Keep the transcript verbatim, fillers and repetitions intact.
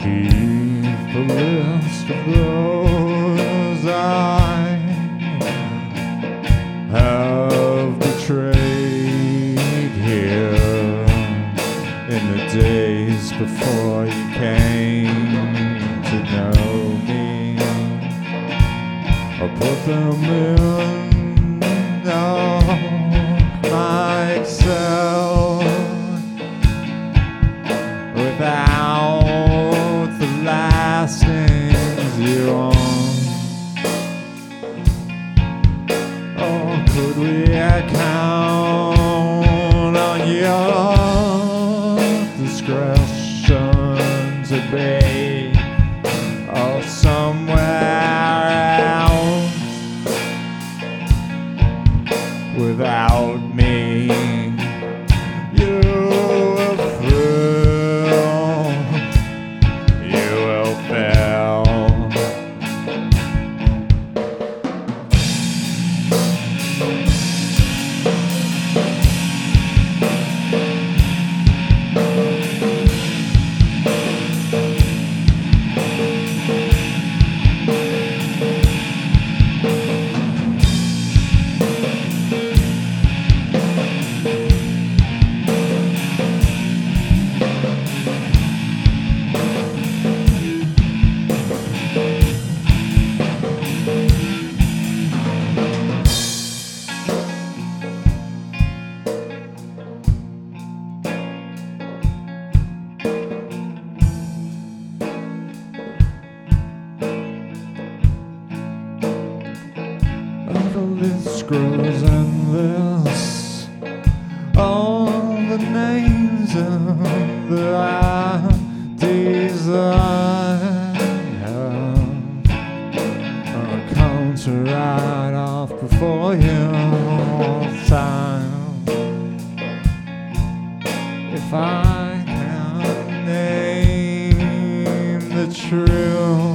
keep a list of those I have betrayed here in the days before you came to know me. I put them in oh, my Excel without the lastings you own. Oh, could we count on your discretion to be oh, somewhere else without me? You will fail, you will fail. The list grows endless. All the names of the ideas I have are counter right off before you all the time. If I can name the truth,